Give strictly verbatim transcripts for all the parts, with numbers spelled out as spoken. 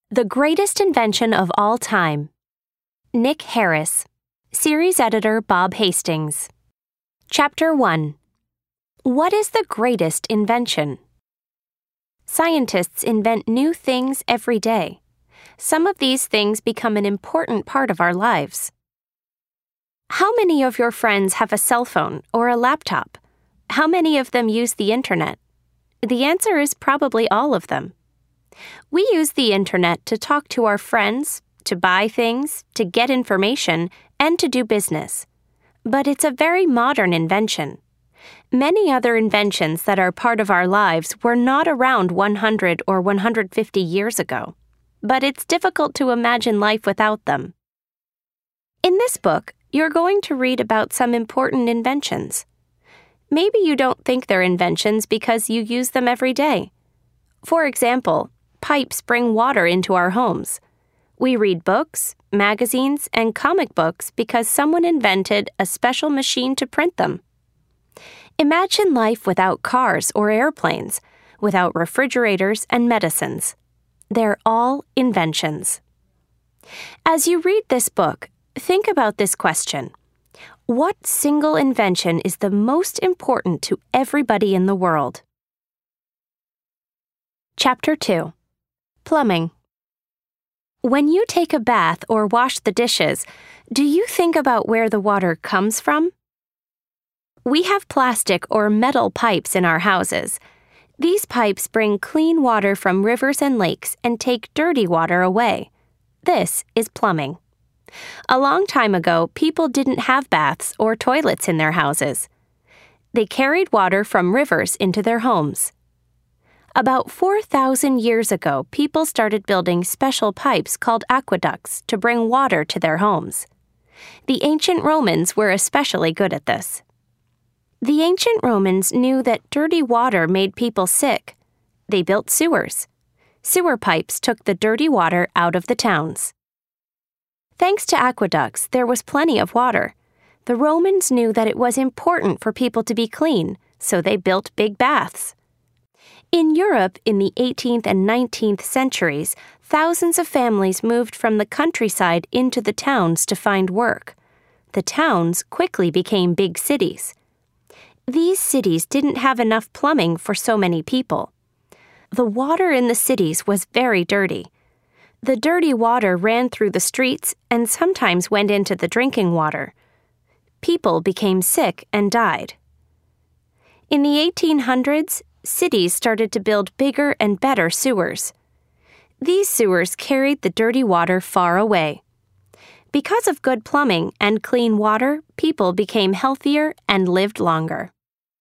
The Greatest Invention of All Time. Nick Harris. Series editor Bob Hastings. Chapter one. What is the greatest invention? Scientists invent new things every day. Some of these things become an important part of our lives. How many of your friends have a cell phone or a laptop? How many of them use the internet? The answer is probably all of them. We use the internet to talk to our friends, to buy things, to get information, and to do business. But it's a very modern invention. Many other inventions that are part of our lives were not around one hundred or one hundred fifty years ago, but it's difficult to imagine life without them. In this book, you're going to read about some important inventions. Maybe you don't think they're inventions because you use them every day. For example, pipes bring water into our homes. We read books, magazines, and comic books because someone invented a special machine to print them. Imagine life without cars or airplanes, without refrigerators and medicines. They're all inventions. As you read this book, think about this question. What single invention is the most important to everybody in the world? Chapter two. Plumbing. When you take a bath or wash the dishes, do you think about where the water comes from? We have plastic or metal pipes in our houses. These pipes bring clean water from rivers and lakes and take dirty water away. This is plumbing. A long time ago, people didn't have baths or toilets in their houses. They carried water from rivers into their homes. About four thousand years ago, people started building special pipes called aqueducts to bring water to their homes. The ancient Romans were especially good at this. The ancient Romans knew that dirty water made people sick. They built sewers. Sewer pipes took the dirty water out of the towns. Thanks to aqueducts, there was plenty of water. The Romans knew that it was important for people to be clean, so they built big baths. In Europe in the eighteenth and nineteenth centuries, thousands of families moved from the countryside into the towns to find work. The towns quickly became big cities. These cities didn't have enough plumbing for so many people. The water in the cities was very dirty. The dirty water ran through the streets and sometimes went into the drinking water. People became sick and died. In the eighteen hundreds, cities started to build bigger and better sewers. These sewers carried the dirty water far away. Because of good plumbing and clean water, people became healthier and lived longer.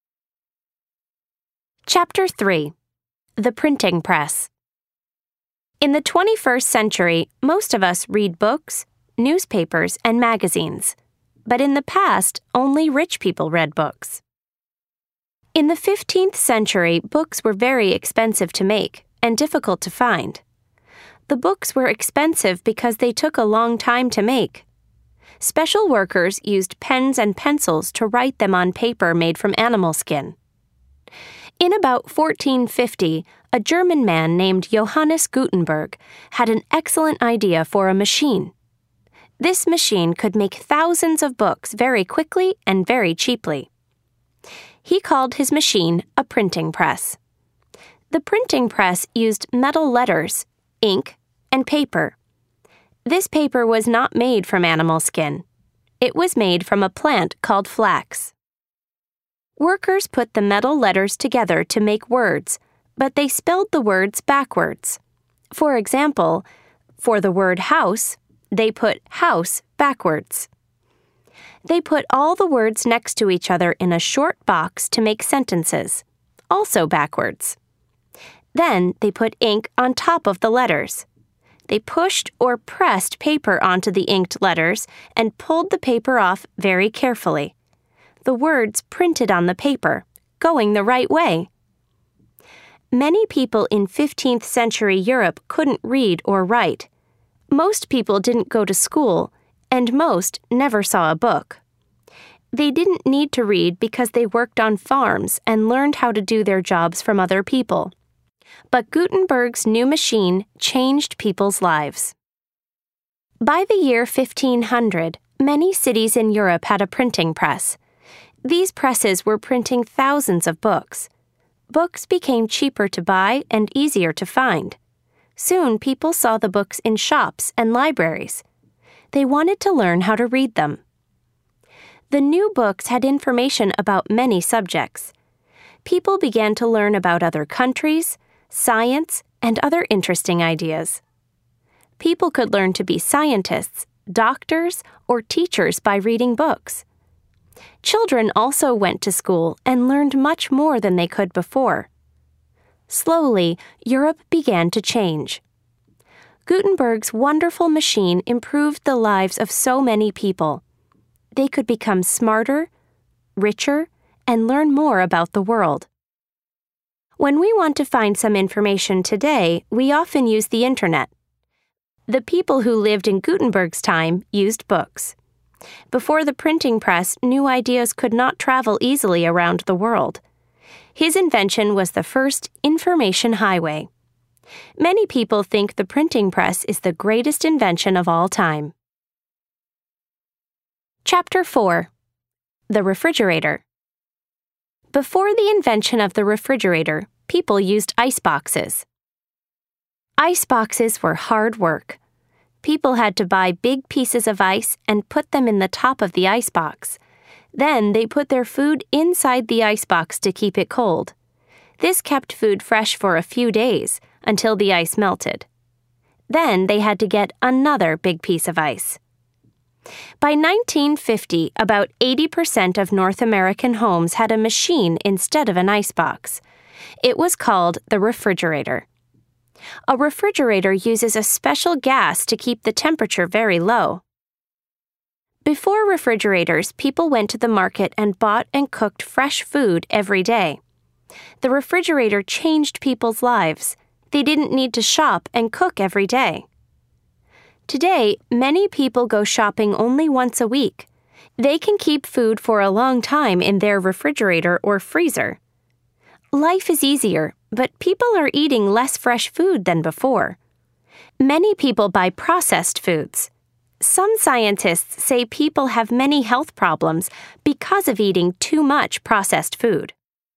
Chapter three. The Printing Press. In the twenty-first century, most of us read books, newspapers, and magazines. But in the past, only rich people read books. In the fifteenth century, books were very expensive to make and difficult to find. The books were expensive because they took a long time to make. Special workers used pens and pencils to write them on paper made from animal skin. In about fourteen fifty, a German man named Johannes Gutenberg had an excellent idea for a machine. This machine could make thousands of books very quickly and very cheaply. He called his machine a printing press. The printing press used metal letters, ink, and paper. This paper was not made from animal skin. It was made from a plant called flax. Workers put the metal letters together to make words, but they spelled the words backwards. For example, for the word house, they put house backwards. They put all the words next to each other in a short box to make sentences, also backwards. Then they put ink on top of the letters. They pushed or pressed paper onto the inked letters and pulled the paper off very carefully. The words printed on the paper, going the right way. Many people in fifteenth century Europe couldn't read or write. Most people didn't go to school, and most never saw a book. They didn't need to read because they worked on farms and learned how to do their jobs from other people. But Gutenberg's new machine changed people's lives. By the year fifteen hundred, many cities in Europe had a printing press. These presses were printing thousands of books. Books became cheaper to buy and easier to find. Soon, people saw the books in shops and libraries. They wanted to learn how to read them. The new books had information about many subjects. People began to learn about other countries, science, and other interesting ideas. People could learn to be scientists, doctors, or teachers by reading books. Children also went to school and learned much more than they could before. Slowly, Europe began to change. Gutenberg's wonderful machine improved the lives of so many people. They could become smarter, richer, and learn more about the world. When we want to find some information today, we often use the internet. The people who lived in Gutenberg's time used books. Before the printing press, new ideas could not travel easily around the world. His invention was the first information highway. Many people think the printing press is the greatest invention of all time. Chapter four. The Refrigerator. Before the invention of the refrigerator, people used ice boxes. Ice boxes were hard work. People had to buy big pieces of ice and put them in the top of the ice box. Then they put their food inside the ice box to keep it cold. This kept food fresh for a few days until the ice melted. Then they had to get another big piece of ice. By nineteen fifty, about eighty percent of North American homes had a machine instead of an ice box. It was called the refrigerator. A refrigerator uses a special gas to keep the temperature very low. Before refrigerators, people went to the market and bought and cooked fresh food every day. The refrigerator changed people's lives. They didn't need to shop and cook every day. Today, many people go shopping only once a week. They can keep food for a long time in their refrigerator or freezer. Life is easier, but people are eating less fresh food than before. Many people buy processed foods. Some scientists say people have many health problems because of eating too much processed food.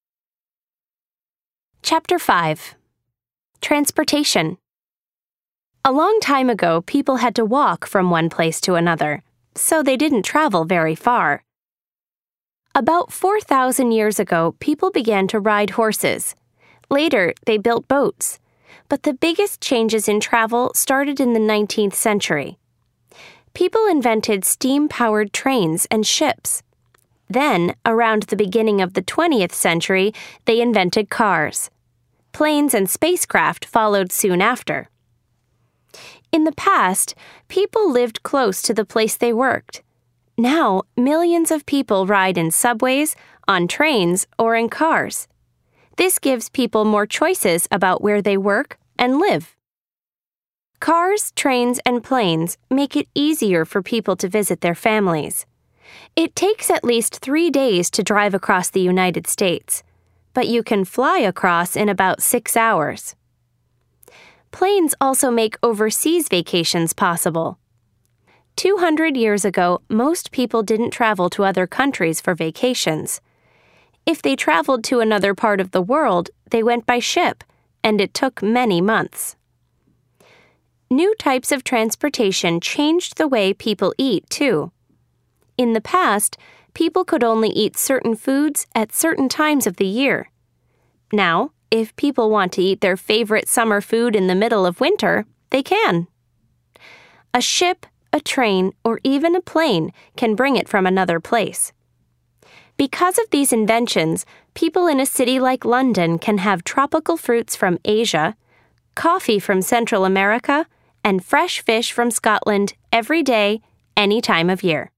Chapter five. Transportation. A long time ago, people had to walk from one place to another, so they didn't travel very far. About four thousand years ago, people began to ride horses. Later, they built boats. But the biggest changes in travel started in the nineteenth century. People invented steam-powered trains and ships. Then, around the beginning of the twentieth century, they invented cars. Planes and spacecraft followed soon after. In the past, people lived close to the place they worked. Now, millions of people ride in subways, on trains, or in cars. This gives people more choices about where they work and live. Cars, trains, and planes make it easier for people to visit their families. It takes at least three days to drive across the United States, but you can fly across in about six hours. Planes also make overseas vacations possible. two hundred years ago, most people didn't travel to other countries for vacations. If they traveled to another part of the world, they went by ship, and it took many months. New types of transportation changed the way people eat, too. In the past, people could only eat certain foods at certain times of the year. Now, if people want to eat their favorite summer food in the middle of winter, they can. A ship, a train, or even a plane can bring it from another place. Because of these inventions, people in a city like London can have tropical fruits from Asia, coffee from Central America, and fresh fish from Scotland every day, any time of year.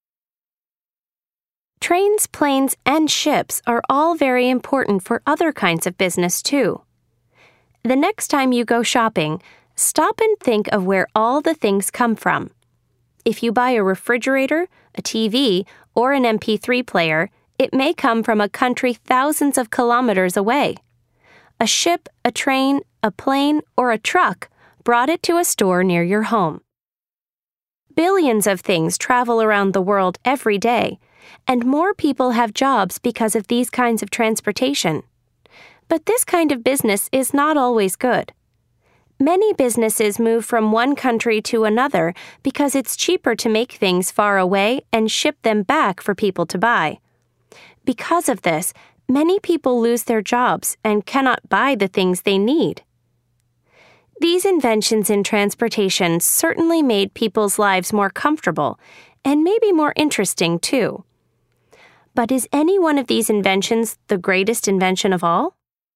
Trains, planes, and ships are all very important for other kinds of business, too. The next time you go shopping, stop and think of where all the things come from. If you buy a refrigerator, a T V, or an M P three player, it may come from a country thousands of kilometers away. a ship, a train, a plane, or a truck brought it to a store near your home. Billions of things travel around the world every day, and more people have jobs because of these kinds of transportation. But this kind of business is not always good. Many businesses move from one country to another because it's cheaper to make things far away and ship them back for people to buy. Because of this, many people lose their jobs and cannot buy the things they need. These inventions in transportation certainly made people's lives more comfortable and maybe more interesting too. But is any one of these inventions the greatest invention of all?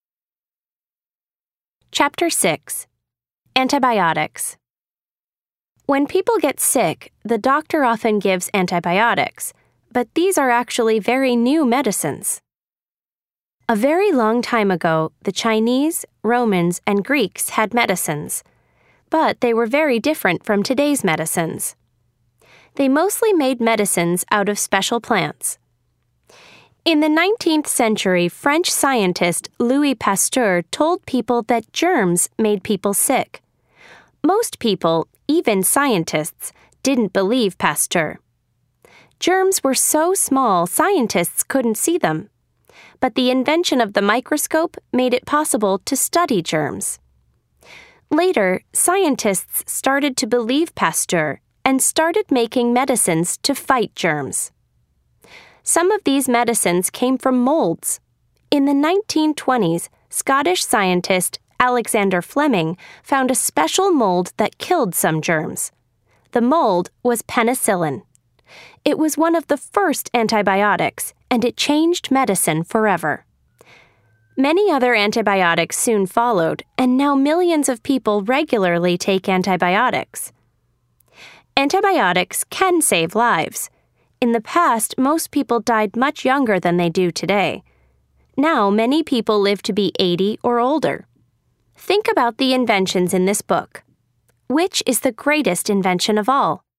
Chapter six. Antibiotics. When people get sick, the doctor often gives antibiotics, but these are actually very new medicines. A very long time ago, the Chinese, Romans, and Greeks had medicines, but they were very different from today's medicines. They mostly made medicines out of special plants. In the nineteenth century, French scientist Louis Pasteur told people that germs made people sick. Most people, even scientists, didn't believe Pasteur. Germs were so small scientists couldn't see them. But the invention of the microscope made it possible to study germs. Later, scientists started to believe Pasteur and started making medicines to fight germs. Some of these medicines came from molds. In the nineteen twenties, Scottish scientist Alexander Fleming found a special mold that killed some germs. The mold was penicillin. It was one of the first antibiotics, and it changed medicine forever. Many other antibiotics soon followed, and now millions of people regularly take antibiotics. Antibiotics can save lives. In the past, most people died much younger than they do today. Now, many people live to be eighty or older. Think about the inventions in this book. Which is the greatest invention of all?